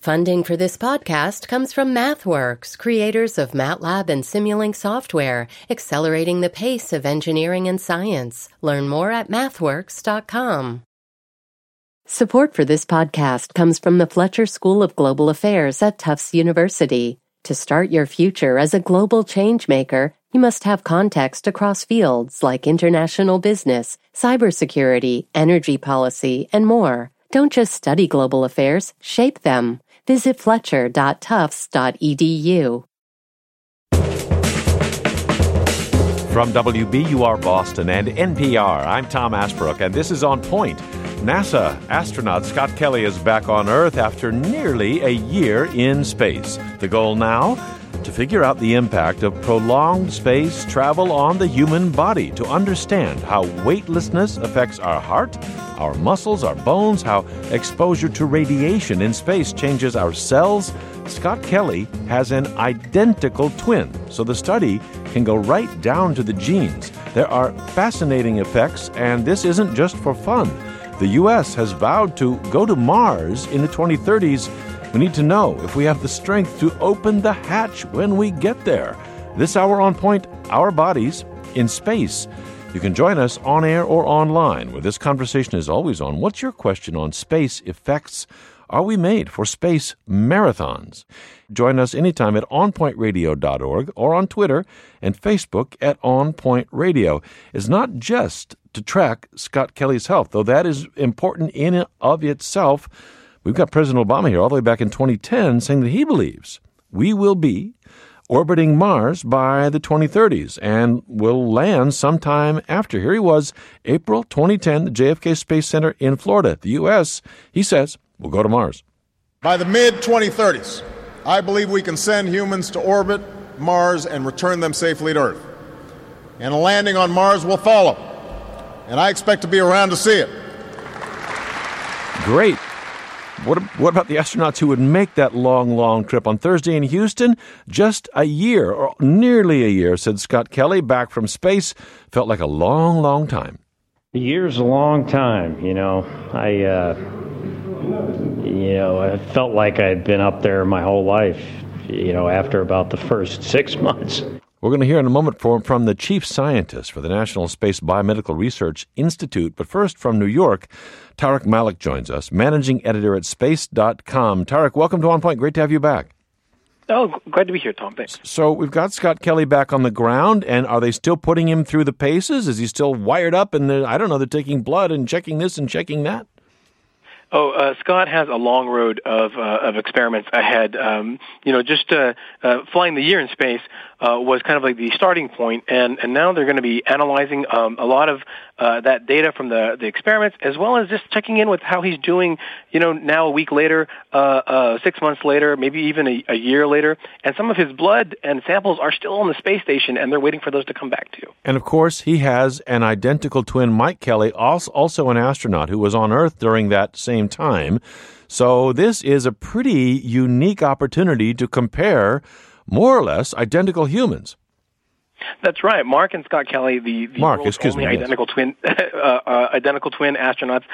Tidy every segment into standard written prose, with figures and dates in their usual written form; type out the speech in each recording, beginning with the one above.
Funding for this podcast comes from MathWorks, creators of MATLAB and Simulink software, accelerating the pace of engineering and science. Learn more at mathworks.com. Support for this podcast comes from the Fletcher School of Global Affairs at Tufts University. To start your future as a global changemaker, you must have context across fields like international business, cybersecurity, energy policy, and more. Don't just study global affairs, shape them. Visit fletcher.tufts.edu. From WBUR Boston and NPR, I'm Tom Asbrook, and this is On Point. NASA astronaut Scott Kelly is back on Earth after nearly a year in space. The goal now? To figure out the impact of prolonged space travel on the human body, to understand how weightlessness affects our heart, our muscles, our bones, how exposure to radiation in space changes our cells. Scott Kelly has an identical twin, so the study can go right down to the genes. There are fascinating effects, and this isn't just for fun. The U.S. has vowed to go to Mars in the 2030s. We need to know if we have the strength to open the hatch when we get there. This hour on Point, Our Bodies in Space. You can join us on air or online, where this conversation is always on. What's your question on space effects? Are we made for space marathons? Join us anytime at onpointradio.org or on Twitter and Facebook at OnPointRadio. It's not just to track Scott Kelly's health, though that is important in and of itself. We've got President Obama here all the way back in 2010 saying that he believes we will be orbiting Mars by the 2030s and will land sometime after. Here he was, April 2010, the JFK Space Center in Florida, the U.S. He says we'll go to Mars. By the mid-2030s, I believe we can send humans to orbit Mars and return them safely to Earth. And a landing on Mars will follow. And I expect to be around to see it. Great. What about the astronauts who would make that long trip? On Thursday in Houston, just a year, or nearly a year, said Scott Kelly, back from space. Felt like a long time. A year's a long time, I felt like I'd been up there my whole life, after about the first 6 months. We're going to hear in a moment from the chief scientist for the National Space Biomedical Research Institute. But first, from New York, Tariq Malik joins us, managing editor at space.com. Tariq, welcome to On Point. Great to have you back. Oh, glad to be here, Tom. Thanks. So we've got Scott Kelly back on the ground, and are they still putting him through the paces? Is he still wired up? And they're taking blood and checking this and checking that? Scott has a long road of experiments ahead. Flying the year in space was kind of like the starting point, and now they're going to be analyzing a lot of that data from the experiments, as well as just checking in with how he's doing, now a week later, 6 months later, maybe even a year later. And some of his blood and samples are still on the space station, and they're waiting for those to come back too. And of course, he has an identical twin, Mike Kelly, also an astronaut who was on Earth during that same time. So this is a pretty unique opportunity to compare more or less identical humans. That's right. Mark and Scott Kelly, the world's only identical twin astronauts.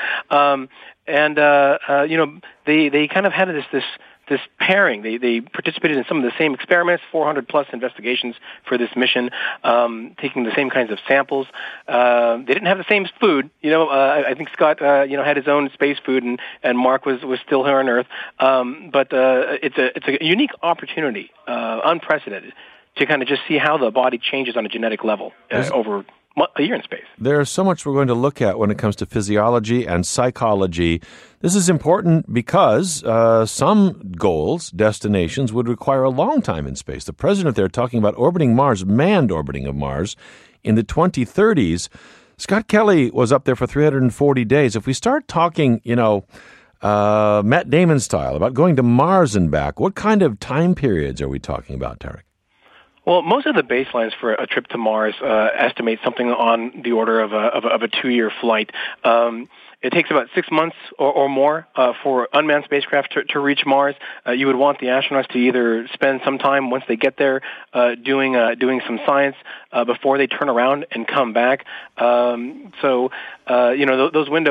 They kind of had this pairing. They participated in some of the same experiments, 400-plus investigations for this mission, taking the same kinds of samples. They didn't have the same food. I think Scott, had his own space food, and Mark was still here on Earth. But it's a unique opportunity, unprecedented, to kind of just see how the body changes on a genetic level over a year in space. There's so much we're going to look at when it comes to physiology and psychology. This is important because some goals, destinations, would require a long time in space. The president there talking about orbiting Mars, manned orbiting of Mars, in the 2030s. Scott Kelly was up there for 340 days. If we start talking, Matt Damon style, about going to Mars and back, what kind of time periods are we talking about, Tariq? Well, most of the baselines for a trip to Mars estimate something on the order of a 2-year flight. It takes about 6 months or more for unmanned spacecraft to reach Mars. You would want the astronauts to either spend some time once they get there doing some science before they turn around and come back. Those windows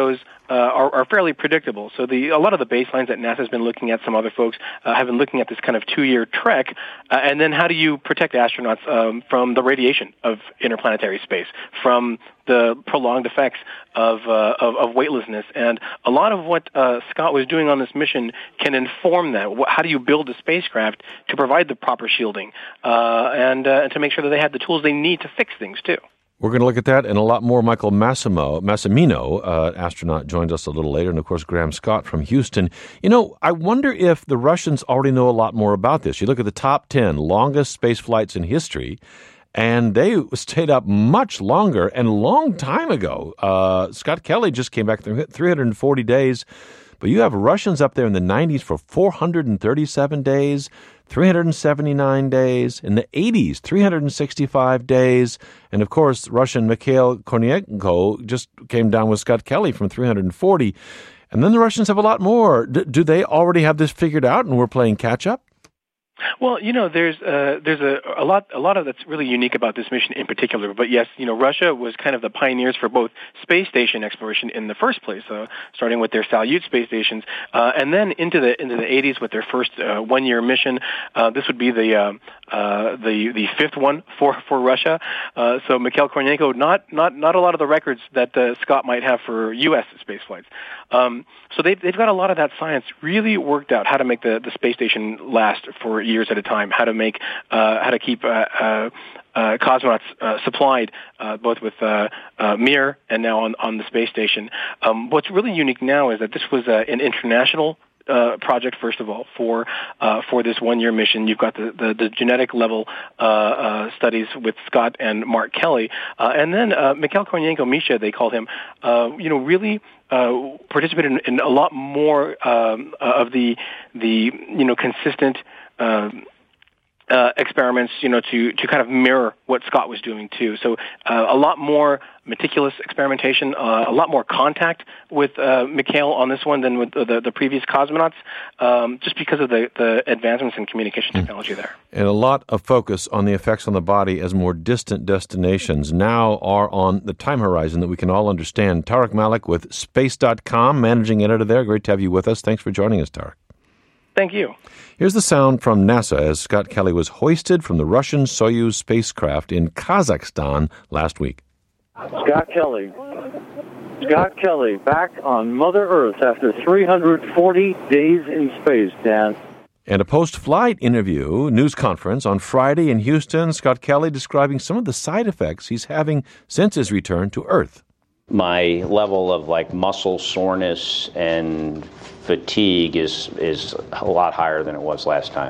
are fairly predictable. So a lot of the baselines that NASA's been looking at, some other folks have been looking at this kind of 2-year trek, and then how do you protect astronauts from the radiation of interplanetary space, from the prolonged effects of weightlessness. And a lot of what Scott was doing on this mission can inform that. How do you build a spacecraft to provide the proper shielding and to make sure that they have the tools they need to fix things, too? We're going to look at that and a lot more. Michael Massimino, astronaut, joins us a little later, and, of course, Graham Scott from Houston. You know, I wonder if the Russians already know a lot more about this. You look at the top 10 longest space flights in history, and they stayed up much longer and a long time ago. Scott Kelly just came back 340 days, but you have Russians up there in the 90s for 437 days, 379 days, in the 80s, 365 days, and of course, Russian Mikhail Kornienko just came down with Scott Kelly from 340, and then the Russians have a lot more. Do they already have this figured out and we're playing catch-up? Well, you know, there's a lot of that's really unique about this mission in particular. But yes, you know, Russia was kind of the pioneers for both space station exploration in the first place, starting with their Salyut space stations, and then into the 80s with their first 1-year mission. This would be the fifth one for Russia. So Mikhail Kornienko, not a lot of the records that Scott might have for U.S. space flights. So they've got a lot of that science really worked out, how to make the space station last for years at a time, how to keep cosmonauts supplied, both with Mir and now on the space station. What's really unique now is that this was an international project, first of all, for this 1-year mission. You've got the genetic level studies with Scott and Mark Kelly, and then Mikhail Kornienko, Misha, they called him, really participated in a lot more of the consistent experiments, to kind of mirror what Scott was doing too. So a lot more meticulous experimentation, a lot more contact with Mikhail on this one than with the previous cosmonauts, just because of the advancements in communication technology there. And a lot of focus on the effects on the body as more distant destinations now are on the time horizon that we can all understand. Tariq Malik with Space.com, managing editor there. Great to have you with us. Thanks for joining us, Tariq. Thank you. Here's the sound from NASA as Scott Kelly was hoisted from the Russian Soyuz spacecraft in Kazakhstan last week. Scott Kelly, back on Mother Earth after 340 days in space, Dan. And a post-flight interview, news conference on Friday in Houston, Scott Kelly describing some of the side effects he's having since his return to Earth. My level of muscle soreness and fatigue is a lot higher than it was last time.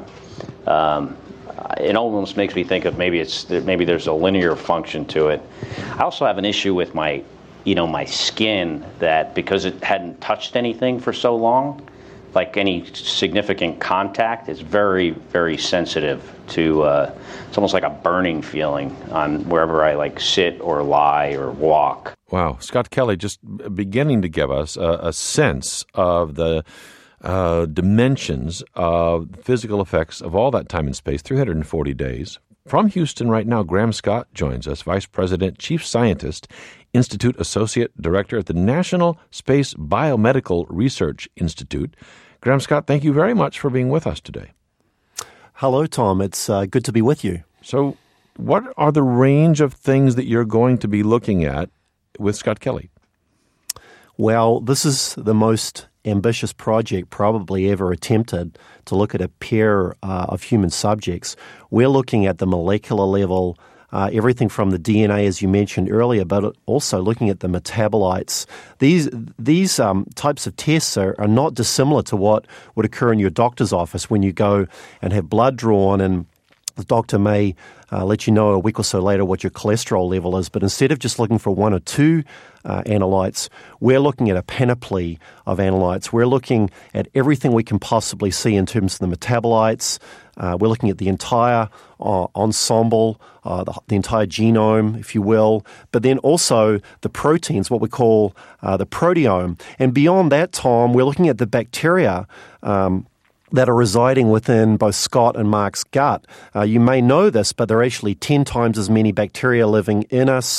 It almost makes me think of maybe there's a linear function to it. I also have an issue with my skin, that because it hadn't touched anything for so long, like any significant contact, is very, very sensitive to, it's almost like a burning feeling on wherever I sit or lie or walk. Wow. Scott Kelly just beginning to give us a sense of the dimensions of physical effects of all that time in space, 340 days. From Houston right now, Graham Scott joins us, Vice President, Chief Scientist, Institute Associate Director at the National Space Biomedical Research Institute. Graham Scott, thank you very much for being with us today. Hello, Tom. It's good to be with you. So what are the range of things that you're going to be looking at with Scott Kelly? Well, this is the most ambitious project probably ever attempted to look at a pair of human subjects. We're looking at the molecular level, everything from the DNA, as you mentioned earlier, but also looking at the metabolites. These types of tests are not dissimilar to what would occur in your doctor's office when you go and have blood drawn, and the doctor may let you know a week or so later what your cholesterol level is. But instead of just looking for one or two analytes, we're looking at a panoply of analytes. We're looking at everything we can possibly see in terms of the metabolites. We're looking at the entire ensemble, the entire genome, if you will, but then also the proteins, what we call the proteome. And beyond that, Tom, we're looking at the bacteria that are residing within both Scott and Mark's gut. You may know this, but there are actually 10 times as many bacteria living in us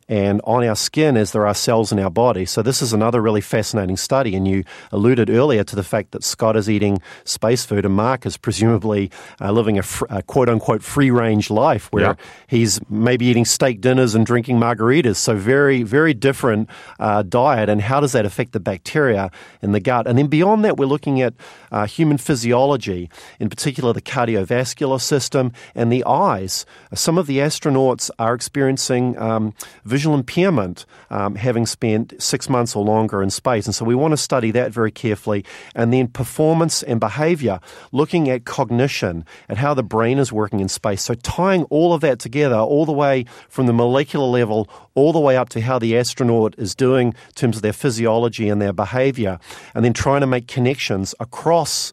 and on our skin as there are cells in our body. So this is another really fascinating study, and you alluded earlier to the fact that Scott is eating space food and Mark is presumably living a quote-unquote free-range life where he's maybe eating steak dinners and drinking margaritas. So very, very different diet, and how does that affect the bacteria in the gut? And then beyond that, we're looking at human physiology, in particular the cardiovascular system and the eyes. Some of the astronauts are experiencing visual impairment, having spent 6 months or longer in space. And so we want to study that very carefully. And then performance and behavior, looking at cognition, at how the brain is working in space. So tying all of that together, all the way from the molecular level, all the way up to how the astronaut is doing in terms of their physiology and their behavior, and then trying to make connections across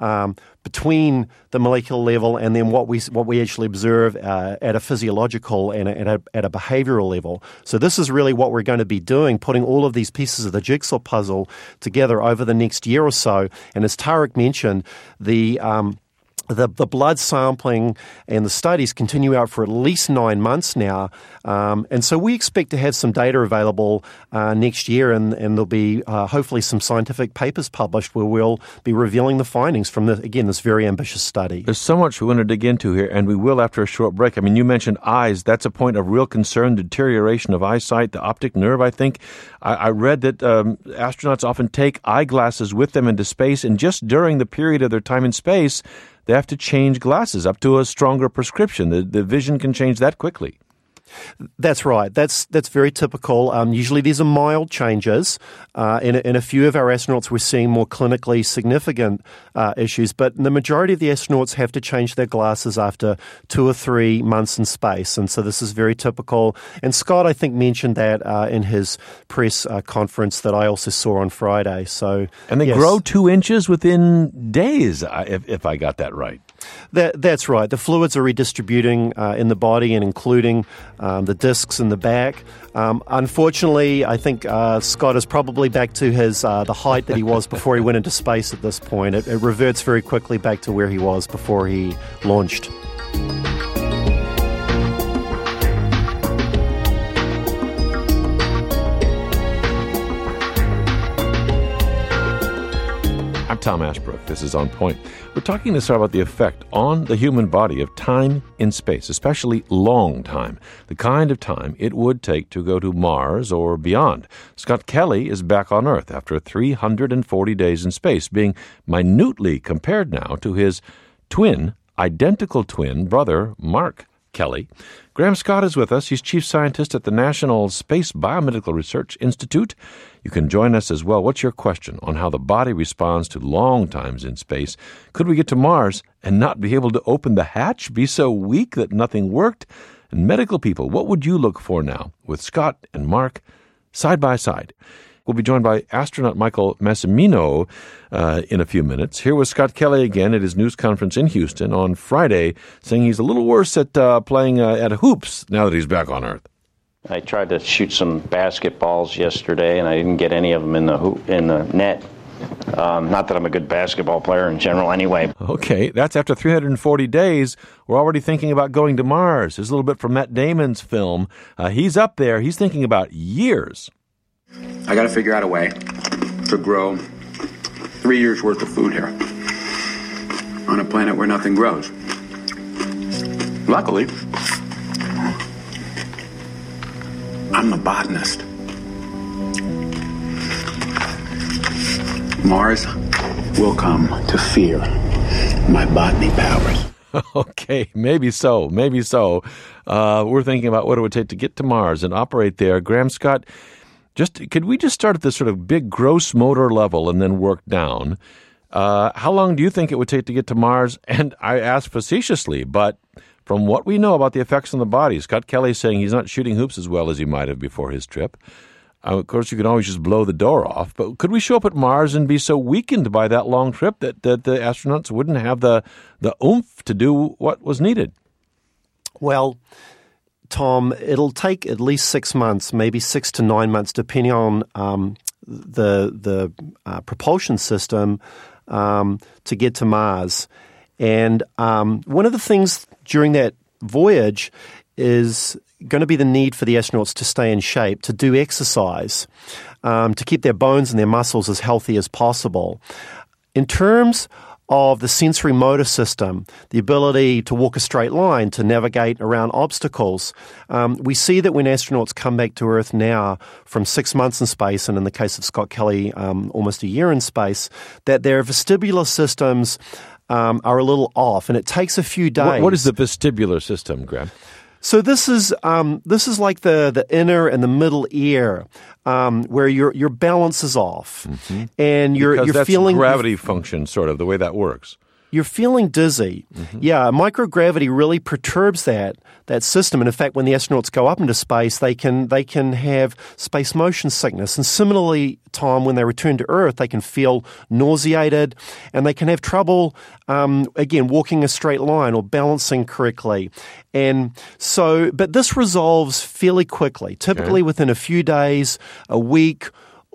between the molecular level and then what we actually observe at a physiological and at a behavioral level. So this is really what we're going to be doing, putting all of these pieces of the jigsaw puzzle together over the next year or so. And as Tarek mentioned, the blood sampling and the studies continue out for at least 9 months now. And so we expect to have some data available next year, and there'll be hopefully some scientific papers published where we'll be revealing the findings from, this very ambitious study. There's so much we want to dig into here, and we will after a short break. I mean, you mentioned eyes. That's a point of real concern, deterioration of eyesight, the optic nerve, I think. I read that astronauts often take eyeglasses with them into space, and just during the period of their time in space, they have to change glasses up to a stronger prescription. The vision can change that quickly. That's right. That's very typical. Usually these are mild changes. In a few of our astronauts, we're seeing more clinically significant issues, but the majority of the astronauts have to change their glasses after 2 or 3 months in space, and so this is very typical. And Scott, I think, mentioned that in his press conference that I also saw on Friday. So, and they grow 2 inches within days, if I got that right. That's right. The fluids are redistributing in the body and including the discs in the back. Unfortunately, I think Scott is probably back to his the height that he was before he went into space at this point. It reverts very quickly back to where he was before he launched. I'm Tom Ashbrook. This is On Point. We're talking this about the effect on the human body of time in space, especially long time, the kind of time it would take to go to Mars or beyond. Scott Kelly is back on Earth after 340 days in space, being minutely compared now to his identical twin brother, Mark Kelly. Graham Scott is with us. He's chief scientist at the National Space Biomedical Research Institute. You can join us as well. What's your question on how the body responds to long times in space? Could we get to Mars and not be able to open the hatch, be so weak that nothing worked? And medical people, what would you look for now with Scott and Mark side by side? We'll be joined by astronaut Michael Massimino in a few minutes. Here was Scott Kelly again at his news conference in Houston on Friday, saying he's a little worse at playing at hoops now that he's back on Earth. I tried to shoot some basketballs yesterday, and I didn't get any of them in the net. Not that I'm a good basketball player in general anyway. Okay, that's after 340 days. We're already thinking about going to Mars. There's a little bit from Matt Damon's film. He's up there. He's thinking about years. I got to figure out a way to grow 3 years' worth of food here on a planet where nothing grows. Luckily, I'm a botanist. Mars will come to fear my botany powers. Okay, maybe so. We're thinking about what it would take to get to Mars and operate there. Graham Scott, could we just start at this sort of big gross motor level and then work down? How long do you think it would take to get to Mars? And I ask facetiously, but from what we know about the effects on the body, Scott Kelly is saying he's not shooting hoops as well as he might have before his trip. Of course, you can always just blow the door off, but could we show up at Mars and be so weakened by that long trip that the astronauts wouldn't have the oomph to do what was needed? Well, Tom, it'll take at least 6 months, maybe 6 to 9 months, depending on the propulsion system to get to Mars. And one of the things during that voyage is going to be the need for the astronauts to stay in shape, to do exercise, to keep their bones and their muscles as healthy as possible. In terms of the sensory motor system, the ability to walk a straight line, to navigate around obstacles, we see that when astronauts come back to Earth now from 6 months in space, and in the case of Scott Kelly, almost a year in space, that their vestibular systems are a little off, and it takes a few days. What is the vestibular system, Graham? So this is like the inner and the middle ear, where your balance is off, and you're that's feeling gravity function, sort of the way that works. You're feeling dizzy. Yeah, microgravity really perturbs that system. And in fact, when the astronauts go up into space, they can have space motion sickness. And similarly, Tom, when they return to Earth, they can feel nauseated, and they can have trouble, again, walking a straight line or balancing correctly. And so, but this resolves fairly quickly, typically within a few days, a week,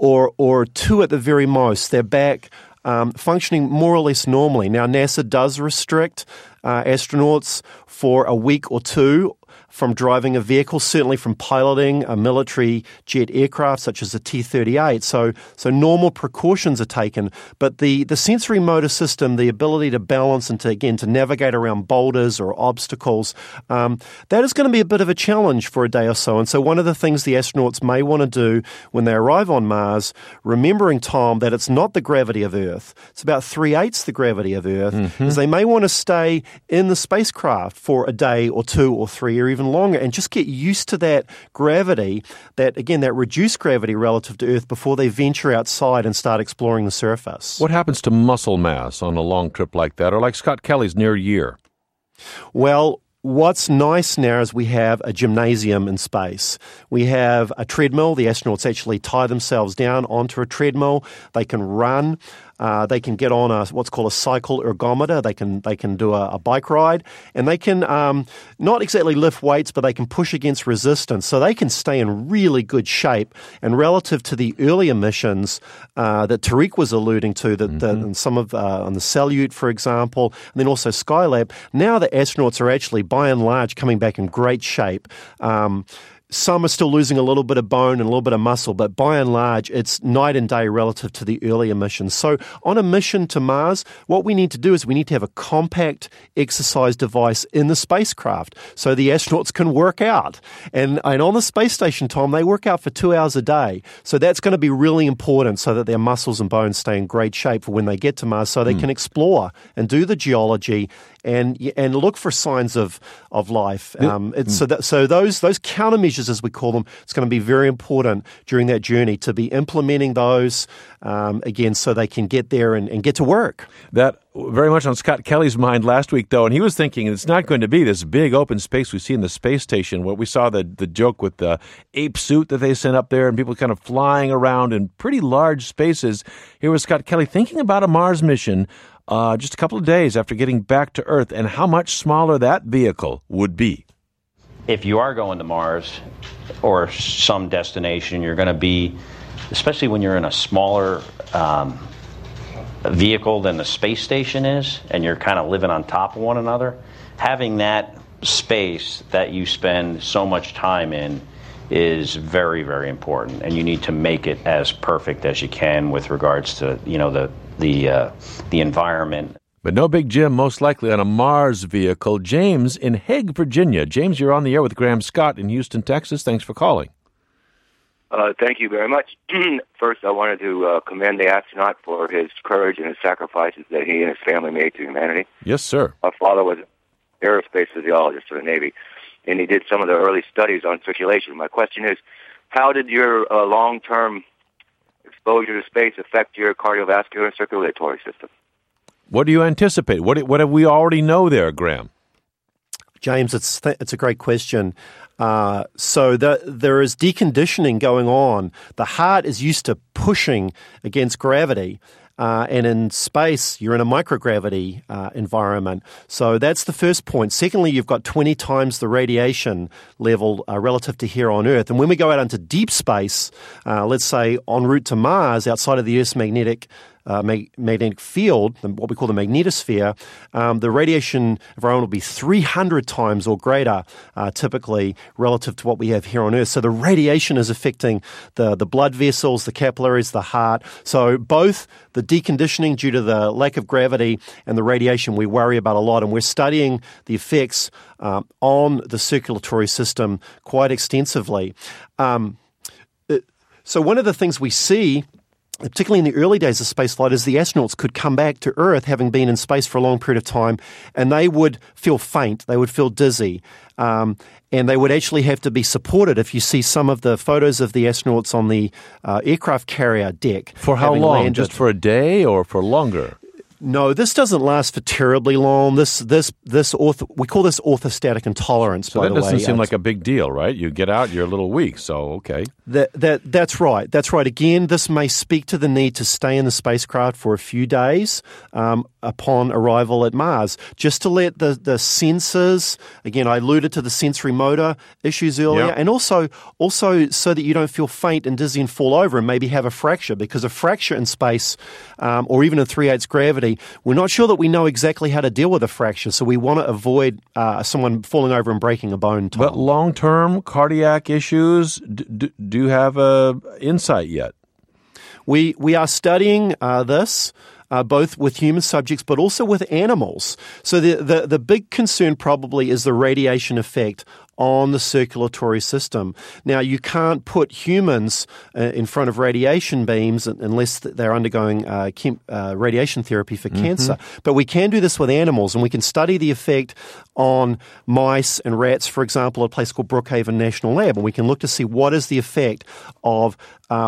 or two at the very most. They're back functioning more or less normally. Now, NASA does restrict astronauts for a week or two from driving a vehicle, certainly from piloting a military jet aircraft such as a T-38. So normal precautions are taken, but the sensory motor system, the ability to balance and to navigate around boulders or obstacles, that is going to be a bit of a challenge for a day or so. And so one of the things the astronauts may want to do when they arrive on Mars, remembering, Tom, that it's not the gravity of Earth, it's about 3/8 the gravity of Earth, is they may want to stay in the spacecraft for a day or two or three or even longer and just get used to that gravity, that reduced gravity relative to Earth before they venture outside and start exploring the surface. What happens to muscle mass on a long trip like that, or like Scott Kelly's near year? Well, what's nice now is we have a gymnasium in space. We have a treadmill. The astronauts actually tie themselves down onto a treadmill. They can run. They can get on what's called a cycle ergometer. They can do a bike ride, and they can not exactly lift weights, but they can push against resistance. So they can stay in really good shape. And relative to the earlier missions that Tariq was alluding to, and some of on the Salyut, for example, and then also Skylab, now the astronauts are actually, by and large, coming back in great shape. Some are still losing a little bit of bone and a little bit of muscle, but by and large, it's night and day relative to the earlier missions. So on a mission to Mars, what we need to do is we need to have a compact exercise device in the spacecraft so the astronauts can work out. And on the space station, Tom, they work out for 2 hours a day. So that's going to be really important so that their muscles and bones stay in great shape for when they get to Mars so they can explore and do the geology and look for signs of life. So those countermeasures, as we call them, it's going to be very important during that journey to be implementing those again so they can get there and get to work. That very much on Scott Kelly's mind last week, though, and he was thinking it's not going to be this big open space we see in the space station. What we saw the joke with the ape suit that they sent up there and people kind of flying around in pretty large spaces. Here was Scott Kelly thinking about a Mars mission just a couple of days after getting back to Earth and how much smaller that vehicle would be. If you are going to Mars or some destination, you're going to be, especially when you're in a smaller vehicle than the space station is, and you're kind of living on top of one another, having that space that you spend so much time in is very, very important, and you need to make it as perfect as you can with regards to, the environment. But no Big Jim, most likely on a Mars vehicle. James in Hague, Virginia. James, you're on the air with Graham Scott in Houston, Texas. Thanks for calling. Thank you very much. First, I wanted to commend the astronaut for his courage and his sacrifices that he and his family made to humanity. Yes, sir. My father was an aerospace physiologist for the Navy, and he did some of the early studies on circulation. My question is, how did your long-term exposure to space affect your cardiovascular and circulatory system? What do you anticipate? What do we already know there, Graham? James, it's a great question. So there is deconditioning going on. The heart is used to pushing against gravity. And in space, you're in a microgravity environment. So that's the first point. Secondly, you've got 20 times the radiation level relative to here on Earth. And when we go out into deep space, let's say en route to Mars, outside of the Earth's magnetic magnetic field, what we call the magnetosphere, the radiation environment will be 300 times or greater typically relative to what we have here on Earth. So the radiation is affecting the blood vessels, the capillaries, the heart. So both the deconditioning due to the lack of gravity and the radiation we worry about a lot, and we're studying the effects on the circulatory system quite extensively. So one of the things we see, particularly in the early days of spaceflight, is the astronauts could come back to Earth having been in space for a long period of time, and they would feel faint, they would feel dizzy, and they would actually have to be supported. If you see some of the photos of the astronauts on the aircraft carrier deck. For how long? Landed. Just for a day or for longer? No, this doesn't last for terribly long. We call this orthostatic intolerance, by the way. So that doesn't seem like a big deal, right? You get out, you're a little weak, so okay. That's right. That's right. Again, this may speak to the need to stay in the spacecraft for a few days upon arrival at Mars, just to let the sensors, again, I alluded to the sensory motor issues earlier, and also so that you don't feel faint and dizzy and fall over and maybe have a fracture, because a fracture in space or even in 3/8 gravity, we're not sure that we know exactly how to deal with a fracture, so we want to avoid someone falling over and breaking a bone. Tom. But long-term cardiac issues, do you have insight yet? We are studying this. Both with human subjects but also with animals. So the big concern probably is the radiation effect on the circulatory system. Now, you can't put humans in front of radiation beams unless they're undergoing radiation therapy for cancer. But we can do this with animals, and we can study the effect on mice and rats, for example, at a place called Brookhaven National Lab, and we can look to see what is the effect of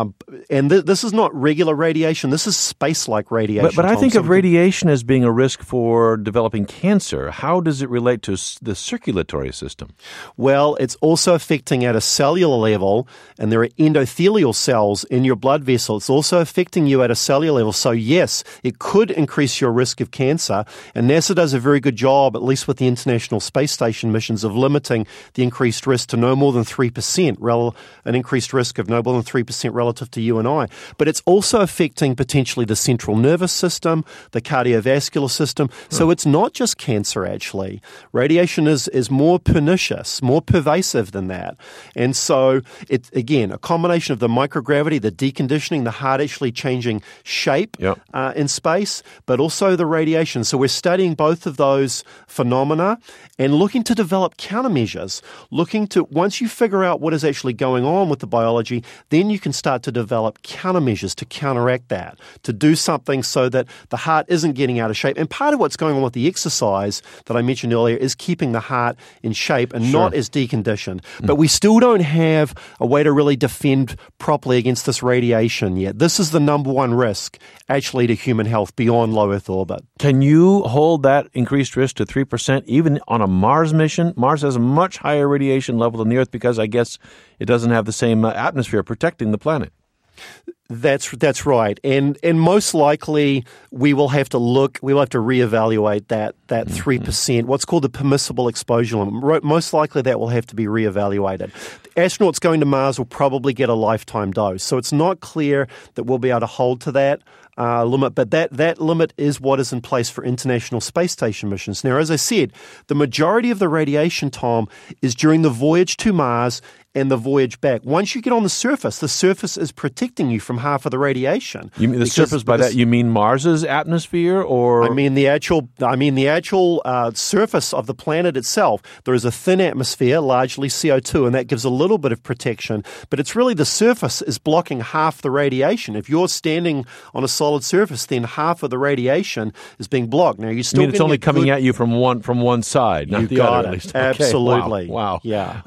this is not regular radiation, this is space-like radiation. But I think of radiation as being a risk for developing cancer. How does it relate to the circulatory system? Well, it's also affecting at a cellular level, and there are endothelial cells in your blood vessel. It's also affecting you at a cellular level. So yes, it could increase your risk of cancer, and NASA does a very good job, at least with the International Space Station missions, of limiting the increased risk to no more than 3%, an increased risk of no more than 3% relative to you and I. But it's also affecting potentially the central nervous system, the cardiovascular system. So it's not just cancer, actually. Radiation is more pernicious, more pervasive than that. And so it's, again, a combination of the microgravity, the deconditioning, the heart actually changing shape in space, but also the radiation. So we're studying both of those phenomena and looking to develop countermeasures, once you figure out what is actually going on with the biology, then you can start to develop countermeasures to counteract that, to do something so that the heart isn't getting out of shape. And part of what's going on with the exercise that I mentioned earlier is keeping the heart in shape and not as deconditioned. But we still don't have a way to really defend properly against this radiation yet. This is the number one risk, actually, to human health beyond low Earth orbit. Can you hold that increased risk to 3% even on a Mars mission? Mars has a much higher radiation level than the Earth because I guess it doesn't have the same atmosphere protecting the planet. That's right. And most likely we will have to reevaluate that 3%, what's called the permissible exposure limit. Most likely that will have to be reevaluated. Astronauts going to Mars will probably get a lifetime dose. So it's not clear that we'll be able to hold to that limit, but that limit is what is in place for International Space Station missions. Now, as I said, the majority of the radiation, Tom, is during the voyage to Mars and the voyage back. Once you get on the surface is protecting you from half of the radiation. You mean the surface? By that you mean Mars's atmosphere, or I mean the actual surface of the planet itself. There is a thin atmosphere, largely CO2, and that gives a little bit of protection. But it's really the surface is blocking half the radiation. If you're standing on a solid surface, then half of the radiation is being blocked. Now it's only coming at you from one side, not the other. At least. Absolutely. Okay. Wow. Yeah.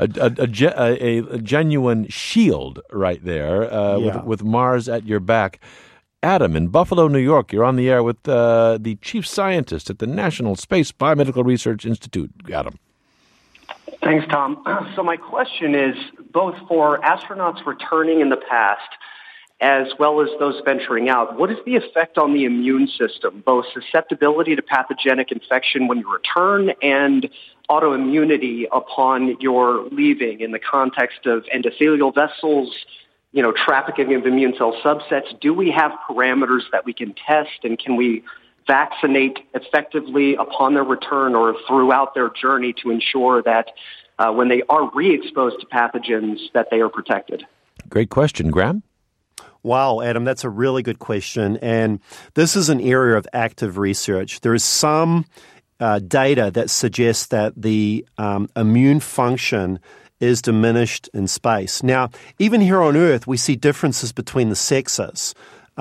A genuine shield right there with Mars at your back. Adam in Buffalo, New York, you're on the air with the chief scientist at the National Space Biomedical Research Institute. Adam. Thanks, Tom. So my question is, both for astronauts returning in the past as well as those venturing out, what is the effect on the immune system, both susceptibility to pathogenic infection when you return and autoimmunity upon your leaving in the context of endothelial vessels, trafficking of immune cell subsets? Do we have parameters that we can test, and can we vaccinate effectively upon their return or throughout their journey to ensure that when they are re-exposed to pathogens that they are protected? Great question. Graham? Wow, Adam, that's a really good question. And this is an area of active research. There is some data that suggests that the immune function is diminished in space. Now, even here on Earth, we see differences between the sexes,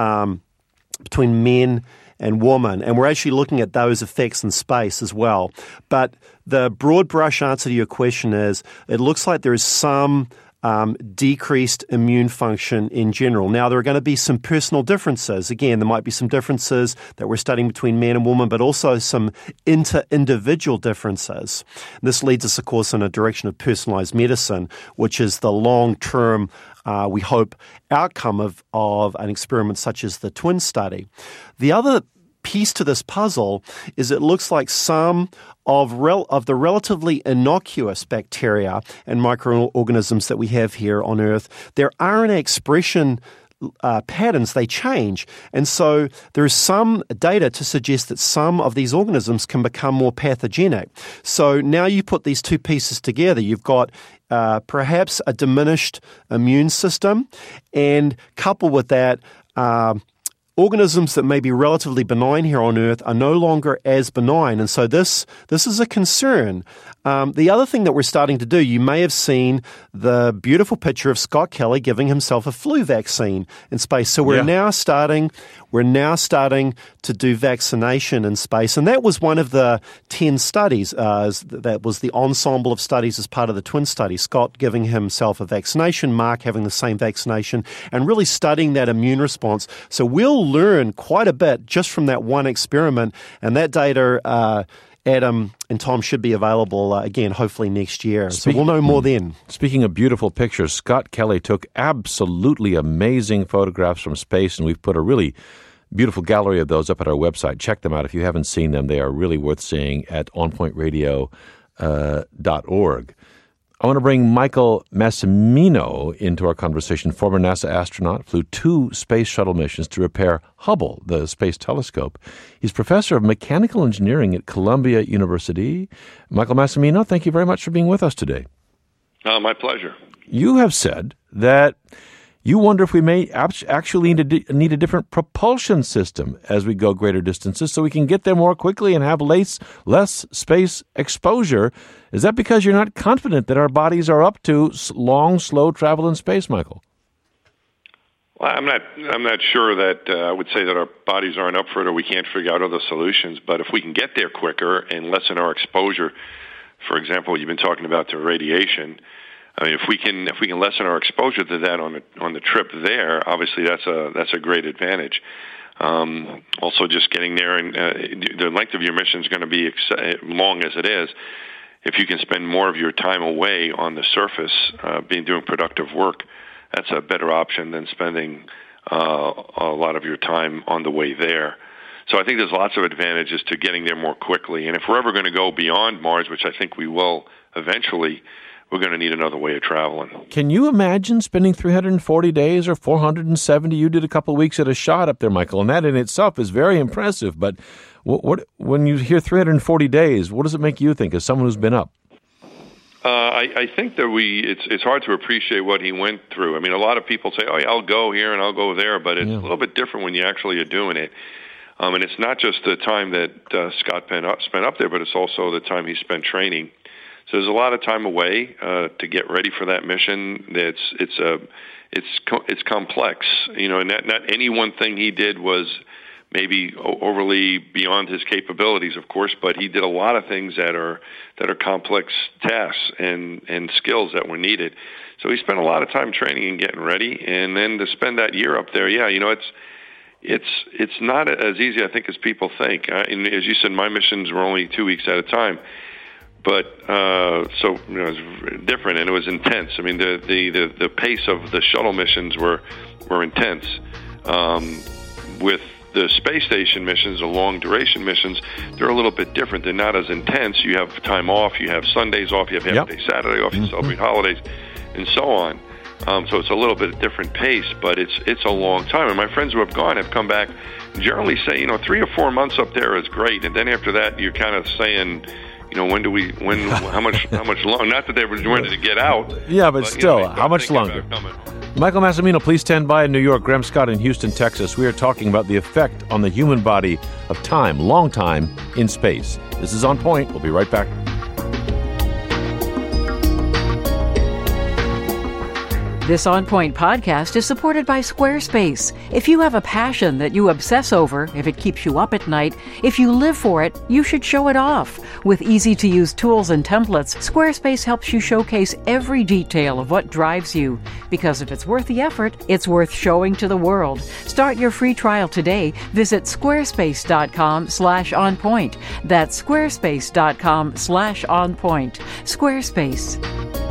between men and women, and we're actually looking at those effects in space as well. But the broad brush answer to your question is, it looks like there is some decreased immune function in general. Now, there are going to be some personal differences. Again, there might be some differences that we're studying between men and women, but also some inter-individual differences. This leads us, of course, in a direction of personalized medicine, which is the long-term, we hope, outcome of an experiment such as the twin study. The other piece to this puzzle is it looks like some of the relatively innocuous bacteria and microorganisms that we have here on Earth, their RNA expression patterns, they change. And so there is some data to suggest that some of these organisms can become more pathogenic. So now you put these two pieces together. You've got perhaps a diminished immune system, and coupled with that, organisms that may be relatively benign here on Earth are no longer as benign. And so this is a concern. The other thing that we're starting to do, you may have seen the beautiful picture of Scott Kelly giving himself a flu vaccine in space. So we're now starting to do vaccination in space. And that was one of the 10 studies. That was the ensemble of studies as part of the twin study. Scott giving himself a vaccination, Mark having the same vaccination, and really studying that immune response. So we'll learn quite a bit just from that one experiment. And that data, Adam and Tom, should be available again, hopefully next year. So we'll know more then. Speaking of beautiful pictures, Scott Kelly took absolutely amazing photographs from space, and we've put a really beautiful gallery of those up at our website. Check them out if you haven't seen them. They are really worth seeing at onpointradio.org. I want to bring Michael Massimino into our conversation. Former NASA astronaut, flew 2 space shuttle missions to repair Hubble, the space telescope. He's professor of mechanical engineering at Columbia University. Michael Massimino, thank you very much for being with us today. My pleasure. You have said that you wonder if we may actually need a different propulsion system as we go greater distances so we can get there more quickly and have less space exposure. Is that because you're not confident that our bodies are up to long, slow travel in space, Michael? Well, I'm not sure that I would say that our bodies aren't up for it or we can't figure out other solutions. But if we can get there quicker and lessen our exposure, for example, you've been talking about to radiation. I mean, if we can lessen our exposure to that on the trip there, obviously that's a great advantage. Also, just getting there and the length of your mission is going to be long as it is. If you can spend more of your time away on the surface, doing productive work, that's a better option than spending a lot of your time on the way there. So I think there's lots of advantages to getting there more quickly. And if we're ever going to go beyond Mars, which I think we will eventually, we're going to need another way of traveling. Can you imagine spending 340 days or 470? You did a couple of weeks at a shot up there, Michael, and that in itself is very impressive. But what when you hear 340 days, what does it make you think as someone who's been up? I think that it's hard to appreciate what he went through. I mean, a lot of people say, "Oh, yeah, I'll go here and I'll go there," but it's a little bit different when you actually are doing it. And it's not just the time that Scott spent up there, but it's also the time he spent training. So there's a lot of time away to get ready for that mission. It's complex, and not any one thing he did was maybe overly beyond his capabilities, of course, but he did a lot of things that are complex tasks and skills that were needed. So he spent a lot of time training and getting ready, and then to spend that year up there, it's not as easy, I think, as people think. And as you said, my missions were only 2 weeks at a time. But it was different, and it was intense. I mean, the pace of the shuttle missions were intense. With the space station missions, the long duration missions, they're a little bit different. They're not as intense. You have time off. You have Sundays off. You have half-day Saturday off. You celebrate holidays, and so on. So it's a little bit different pace, but it's a long time. And my friends who have gone have come back and generally say, 3 or 4 months up there is great. And then after that, you're kind of saying, how much long? Not that they were ready to get out. Yeah, but still, how much longer? Michael Massimino, please stand by in New York. Graham Scott in Houston, Texas. We are talking about the effect on the human body of time, long time in space. This is On Point. We'll be right back. This On Point podcast is supported by Squarespace. If you have a passion that you obsess over, if it keeps you up at night, if you live for it, you should show it off. With easy-to-use tools and templates, Squarespace helps you showcase every detail of what drives you. Because if it's worth the effort, it's worth showing to the world. Start your free trial today. Visit squarespace.com/onpoint. That's squarespace.com/onpoint. Squarespace.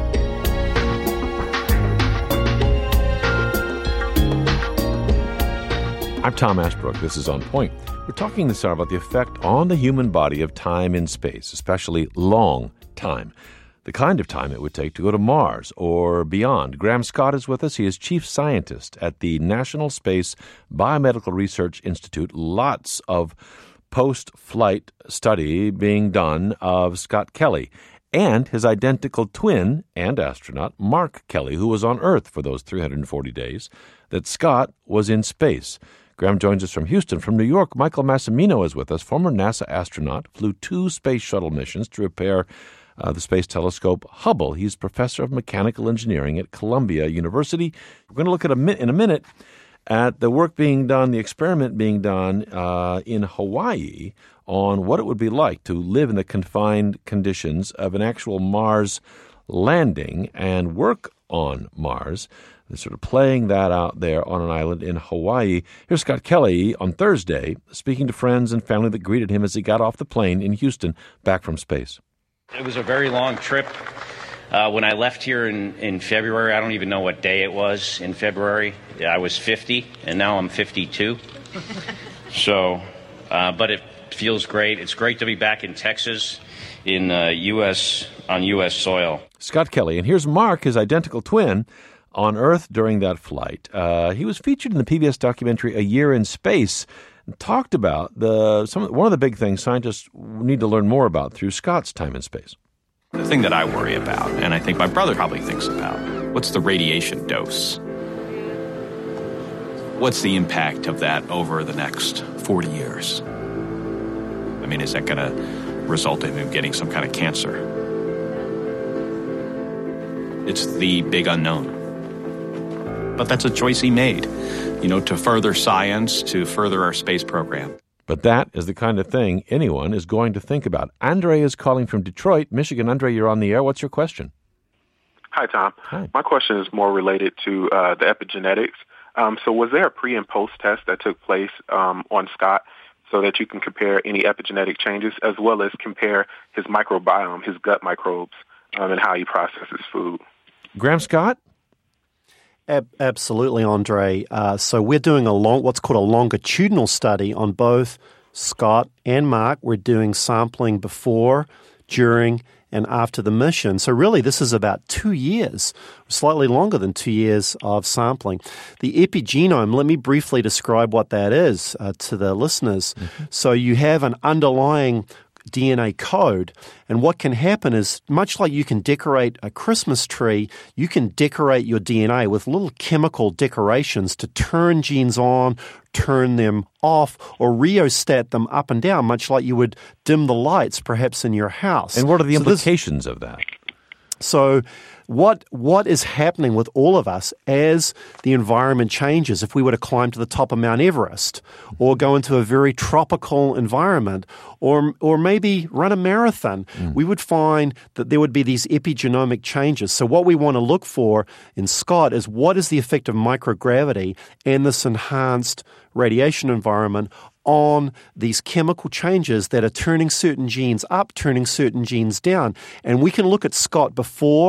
I'm Tom Ashbrook. This is On Point. We're talking this hour about the effect on the human body of time in space, especially long time, the kind of time it would take to go to Mars or beyond. Graham Scott is with us. He is chief scientist at the National Space Biomedical Research Institute. Lots of post-flight study being done of Scott Kelly and his identical twin and astronaut, Mark Kelly, who was on Earth for those 340 days that Scott was in space. Graham joins us from Houston. From New York, Michael Massimino is with us, former NASA astronaut, flew 2 space shuttle missions to repair the space telescope Hubble. He's professor of mechanical engineering at Columbia University. We're going to look at in a minute at the work being done, the experiment being done in Hawaii on what it would be like to live in the confined conditions of an actual Mars landing and work on Mars. They're sort of playing that out there on an island in Hawaii. Here's Scott Kelly on Thursday speaking to friends and family that greeted him as he got off the plane in Houston back from space. It was a very long trip. When I left here in February, I don't even know what day it was in February. I was 50, and now I'm 52. So, but it feels great. It's great to be back in Texas, on U.S. soil. Scott Kelly. And here's Mark, his identical twin, on Earth during that flight. He was featured in the PBS documentary A Year in Space and talked about one of the big things scientists need to learn more about through Scott's time in space. The thing that I worry about, and I think my brother probably thinks about, what's the radiation dose? What's the impact of that over the next 40 years? I mean, is that going to result in him getting some kind of cancer? It's the big unknown. But that's a choice he made, to further science, to further our space program. But that is the kind of thing anyone is going to think about. Andre is calling from Detroit, Michigan. Andre, you're on the air. What's your question? Hi, Tom. Hi. My question is more related to the epigenetics. So was there a pre- and post-test that took place on Scott so that you can compare any epigenetic changes as well as compare his microbiome, his gut microbes, and how he processes food? Graham Scott? Absolutely, Andre. So we're doing what's called a longitudinal study on both Scott and Mark. We're doing sampling before, during, and after the mission. So really, this is about 2 years, slightly longer than 2 years of sampling. The epigenome, let me briefly describe what that is to the listeners. Mm-hmm. So you have an underlying DNA code. And what can happen is, much like you can decorate a Christmas tree, you can decorate your DNA with little chemical decorations to turn genes on, turn them off, or rheostat them up and down, much like you would dim the lights perhaps in your house. And what are the implications of that? So what is happening with all of us as the environment changes? If we were to climb to the top of Mount Everest or go into a very tropical environment or maybe run a marathon, we would find that there would be these epigenomic changes. So what we want to look for in Scott is what is the effect of microgravity and this enhanced radiation environment on these chemical changes that are turning certain genes up, turning certain genes down. And we can look at Scott before,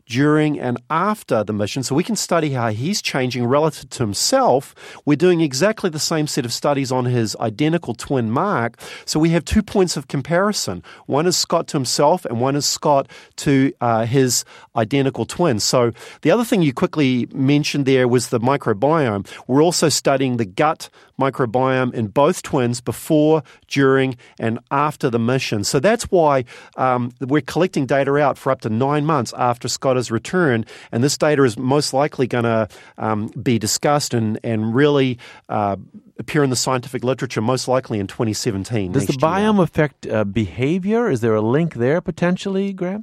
during and after the mission, so we can study how he's changing relative to himself. We're doing exactly the same set of studies on his identical twin, Mark, so we have 2 points of comparison. One is Scott to himself, and one is Scott to his identical twin. So the other thing you quickly mentioned there was the microbiome. We're also studying the gut microbiome in both twins before, during, and after the mission. So that's why we're collecting data out for up to 9 months after Scott has returned, and this data is most likely going to be discussed and really appear in the scientific literature, most likely in 2017. Does the biome affect behavior? Is there a link there potentially, Graham?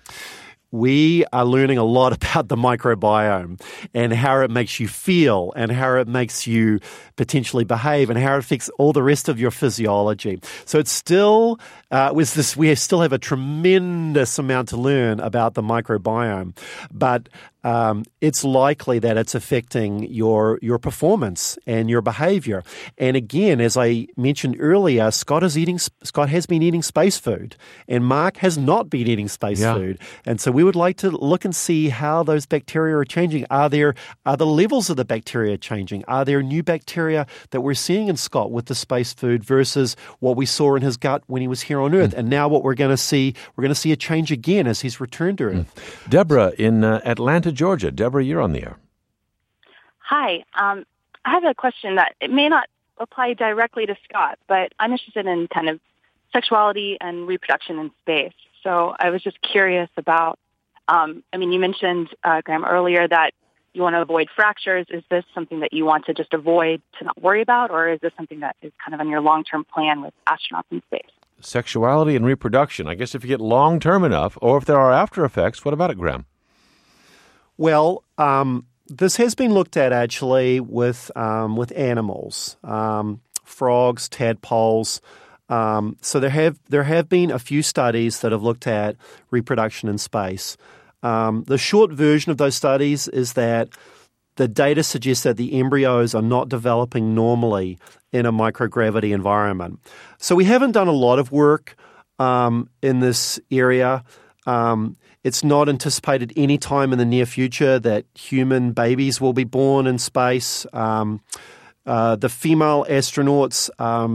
We are learning a lot about the microbiome and how it makes you feel and how it makes you potentially behave and how it affects all the rest of your physiology. So it's still, we still have a tremendous amount to learn about the microbiome, but it's likely that it's affecting your performance and your behavior. And again, as I mentioned earlier, Scott has been eating space food, and Mark has not been eating space food. And so we would like to look and see how those bacteria are changing. Are the levels of the bacteria changing? Are there new bacteria that we're seeing in Scott with the space food versus what we saw in his gut when he was here on Earth? And now what we're going to see a change again as he's returned to Earth. Deborah in Atlanta, Georgia. Deborah, you're on the air. Hi. I have a question that it may not apply directly to Scott, but I'm interested in kind of sexuality and reproduction in space. So I was just curious about, you mentioned, Graham, earlier that you want to avoid fractures. Is this something that you want to just avoid, to not worry about, or is this something that is kind of on your long-term plan with astronauts in space? Sexuality and reproduction. I guess if you get long-term enough, or if there are after effects, what about it, Graham? Well, this has been looked at actually with animals, frogs, tadpoles. So there have been a few studies that have looked at reproduction in space. The short version of those studies is that the data suggests that the embryos are not developing normally in a microgravity environment. So we haven't done a lot of work in this area. It's not anticipated any time in the near future that human babies will be born in space. The female astronauts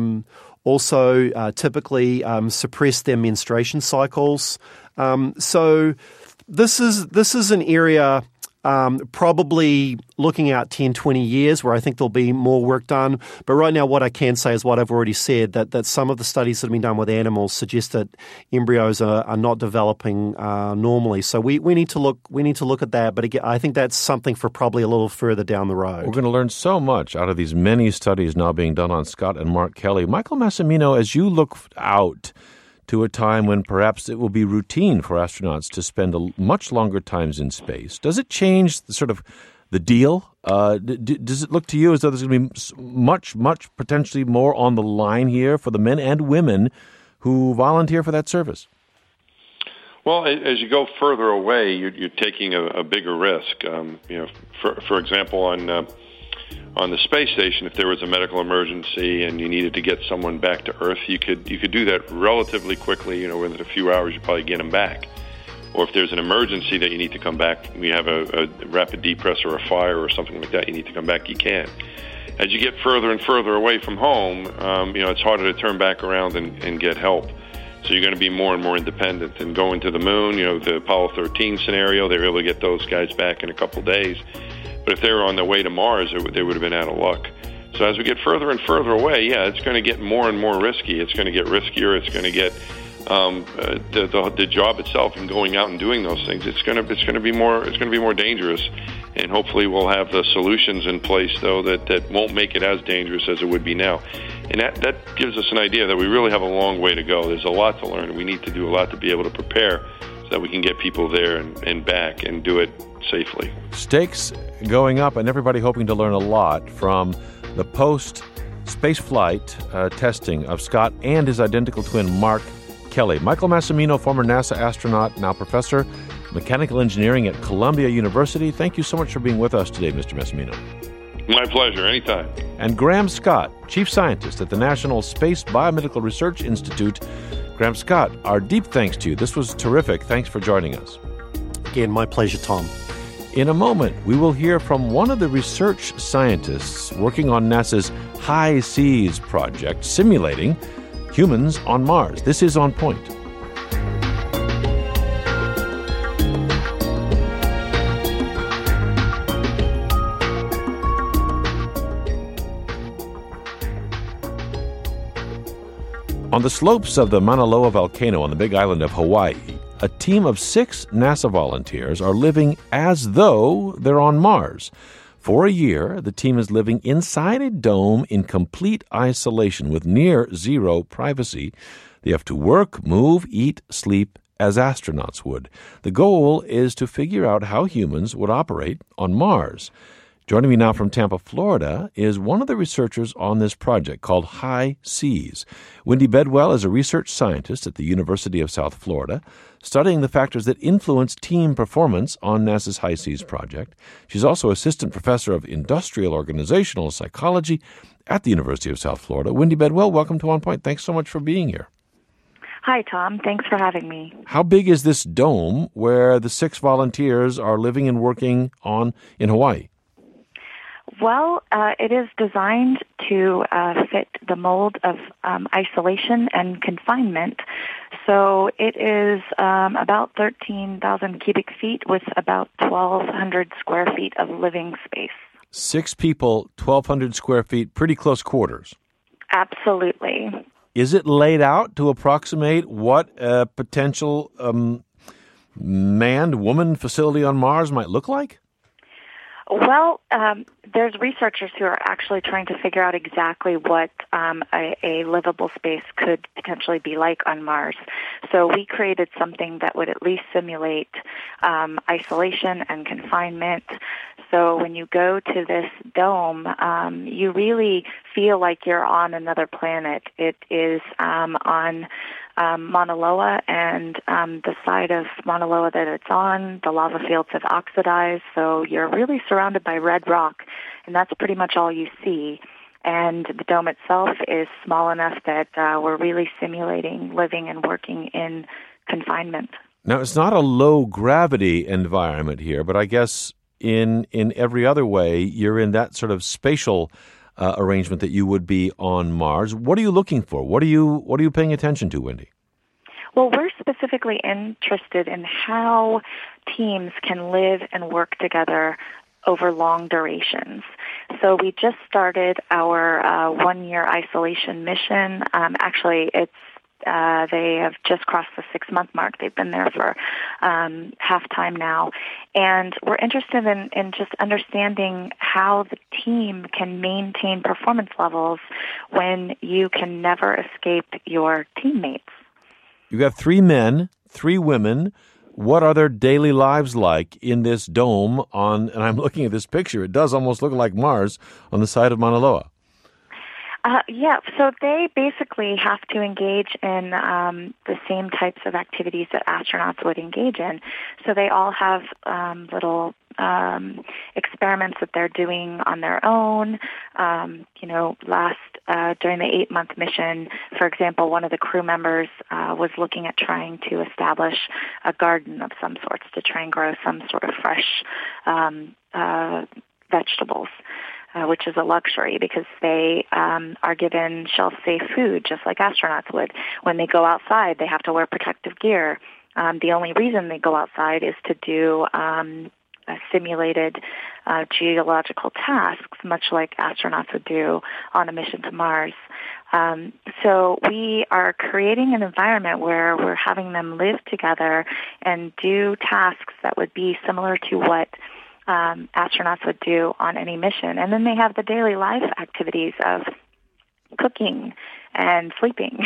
also typically suppress their menstruation cycles. So this is an area probably looking out 10, 20 years where I think there'll be more work done. But right now what I can say is what I've already said, that some of the studies that have been done with animals suggest that embryos are not developing normally. So we need to look at that. But again, I think that's something for probably a little further down the road. We're going to learn so much out of these many studies now being done on Scott and Mark Kelly. Michael Massimino, as you look out to a time when perhaps it will be routine for astronauts to spend much longer times in space, does it change the deal? Does it look to you as though there's going to be much potentially more on the line here for the men and women who volunteer for that service? Well, as you go further away, you're taking a bigger risk. For example, on the space station, if there was a medical emergency and you needed to get someone back to Earth, you could do that relatively quickly. Within a few hours, you probably get them back. Or if there's an emergency that you need to come back, we have a rapid depress or a fire or something like that, you need to come back, you can. As you get further and further away from home, it's harder to turn back around and get help. So you're going to be more and more independent. And going to the moon, the Apollo 13 scenario, they were able to get those guys back in a couple of days. But if they were on their way to Mars, they would have been out of luck. So as we get further and further away, it's going to get more and more risky. It's going to get riskier. It's going to get the job itself and going out and doing those things. It's going to be more dangerous. And hopefully we'll have the solutions in place though that won't make it as dangerous as it would be now. And that gives us an idea that we really have a long way to go. There's a lot to learn, and we need to do a lot to be able to prepare so that we can get people there and back and do it safely. Stakes going up, and everybody hoping to learn a lot from the post-space flight testing of Scott and his identical twin, Mark Kelly. Michael Massimino, former NASA astronaut, now professor of mechanical engineering at Columbia University. Thank you so much for being with us today, Mr. Massimino. My pleasure. Anytime. And Graham Scott, chief scientist at the National Space Biomedical Research Institute. Graham Scott, our deep thanks to you. This was terrific. Thanks for joining us. Again, my pleasure, Tom. In a moment, we will hear from one of the research scientists working on NASA's High Seas project, simulating humans on Mars. This is On Point. On the slopes of the Mauna Loa volcano on the Big Island of Hawaii, a team of 6 NASA volunteers are living as though they're on Mars. For a year, the team is living inside a dome in complete isolation with near zero privacy. They have to work, move, eat, sleep as astronauts would. The goal is to figure out how humans would operate on Mars. Joining me now from Tampa, Florida, is one of the researchers on this project called High Seas. Wendy Bedwell is a research scientist at the University of South Florida, studying the factors that influence team performance on NASA's High Seas project. She's also assistant professor of industrial organizational psychology at the University of South Florida. Wendy Bedwell, welcome to On Point. Thanks so much for being here. Hi, Tom. Thanks for having me. How big is this dome where the 6 volunteers are living and working on in Hawaii? Well, it is designed to fit the mold of isolation and confinement. So it is about 13,000 cubic feet with about 1,200 square feet of living space. 6 people, 1,200 square feet, pretty close quarters. Absolutely. Is it laid out to approximate what a potential manned woman facility on Mars might look like? Well, there's researchers who are actually trying to figure out exactly what a livable space could potentially be like on Mars. So we created something that would at least simulate isolation and confinement. So when you go to this dome, you really feel like you're on another planet. It is on Mauna Loa, and the side of Mauna Loa that it's on, the lava fields have oxidized, so you're really surrounded by red rock, and that's pretty much all you see. And the dome itself is small enough that we're really simulating living and working in confinement. Now, it's not a low-gravity environment here, but I guess in every other way, you're in that sort of spatial arrangement that you would be on Mars. What are you looking for? What are you paying attention to, Wendy? Well, we're specifically interested in how teams can live and work together over long durations. So we just started our 1-year isolation mission. Actually, they have just crossed the 6-month mark. They've been there for half time now. And we're interested in just understanding how the team can maintain performance levels when you can never escape your teammates. You have 3 men, 3 women. What are their daily lives like in this dome and I'm looking at this picture. It does almost look like Mars on the side of Mauna Loa. Yeah, so they basically have to engage in the same types of activities that astronauts would engage in. So they all have little experiments that they're doing on their own. During the 8-month mission, for example, one of the crew members was looking at trying to establish a garden of some sorts to try and grow some sort of fresh vegetables. Which is a luxury because they are given shelf-safe food just like astronauts would. When they go outside, they have to wear protective gear. The only reason they go outside is to do simulated geological tasks, much like astronauts would do on a mission to Mars. So we are creating an environment where we're having them live together and do tasks that would be similar to what astronauts would do on any mission. And then they have the daily life activities of cooking and sleeping,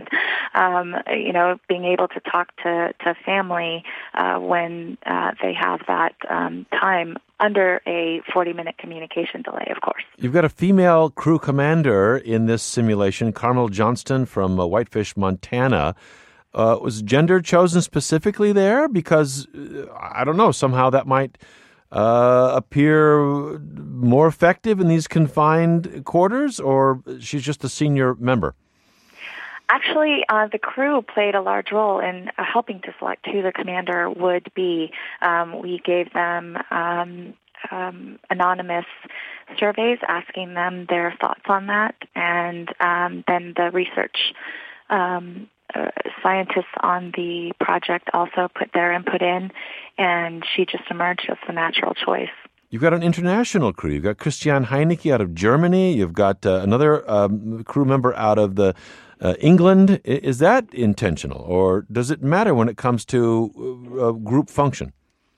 being able to talk to family when they have that time under a 40-minute communication delay, of course. You've got a female crew commander in this simulation, Carmel Johnston from Whitefish, Montana. Was gender chosen specifically there? Because, I don't know, somehow that might appear more effective in these confined quarters, or she's just a senior member? Actually, the crew played a large role in helping to select who the commander would be. We gave them anonymous surveys asking them their thoughts on that, and then the research scientists on the project also put their input in, and she just emerged as the natural choice. You've got an international crew. You've got Christiane Heinecke out of Germany. You've got another crew member out of England. Is that intentional, or does it matter when it comes to group function?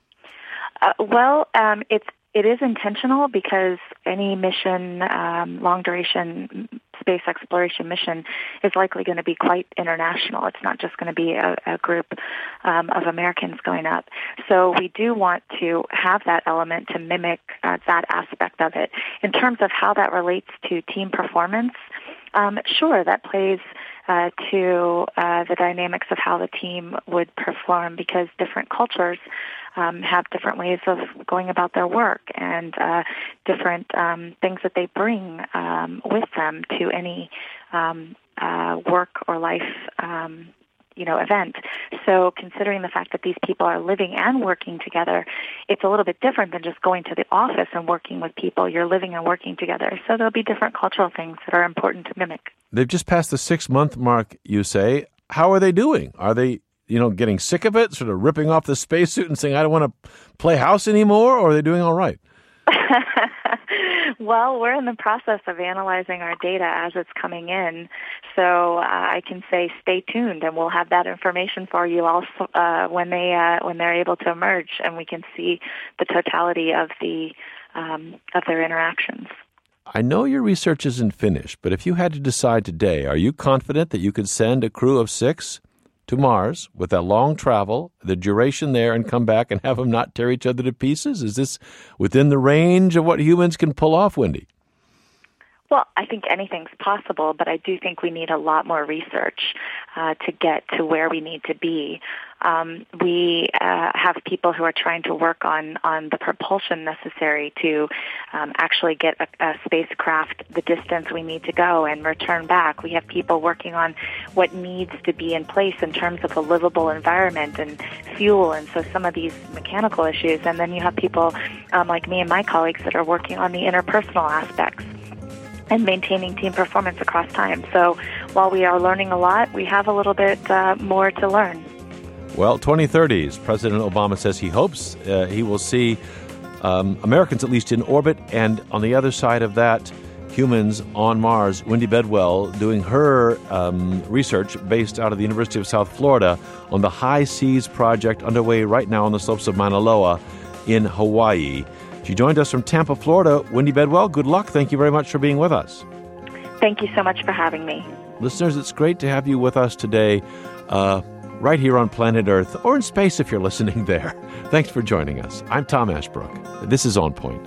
It is intentional because any mission, long-duration space exploration mission, is likely going to be quite international. It's not just going to be a group of Americans going up. So we do want to have that element to mimic that aspect of it. In terms of how that relates to team performance, sure, that plays to the dynamics of how the team would perform, because different cultures have different ways of going about their work and different things that they bring with them to any work or life event. So considering the fact that these people are living and working together, it's a little bit different than just going to the office and working with people. You're living and working together. So there'll be different cultural things that are important to mimic. They've just passed the 6-month mark, you say. How are they doing? Are they, getting sick of it, sort of ripping off the spacesuit and saying, I don't want to play house anymore, or are they doing all right? Well, we're in the process of analyzing our data as it's coming in, so I can say stay tuned, and we'll have that information for you also when they're able to emerge, and we can see the totality of their interactions. I know your research isn't finished, but if you had to decide today, are you confident that you could send a crew of 6 to Mars with that long travel, the duration there, and come back and have them not tear each other to pieces? Is this within the range of what humans can pull off, Wendy? Well, I think anything's possible, but I do think we need a lot more research to get to where we need to be. We have people who are trying to work on the propulsion necessary to actually get a spacecraft the distance we need to go and return back. We have people working on what needs to be in place in terms of a livable environment and fuel, and so some of these mechanical issues. And then you have people like me and my colleagues that are working on the interpersonal aspects and maintaining team performance across time. So while we are learning a lot, we have a little bit more to learn. Well, 2030s, President Obama says he hopes he will see Americans at least in orbit, and on the other side of that, humans on Mars. Wendy Bedwell doing her research based out of the University of South Florida on the High Seas project underway right now on the slopes of Mauna Loa in Hawaii. She joined us from Tampa, Florida. Wendy Bedwell, good luck. Thank you very much for being with us. Thank you so much for having me. Listeners, it's great to have you with us today, right here on planet Earth, or in space if you're listening there. Thanks for joining us. I'm Tom Ashbrook. This is On Point.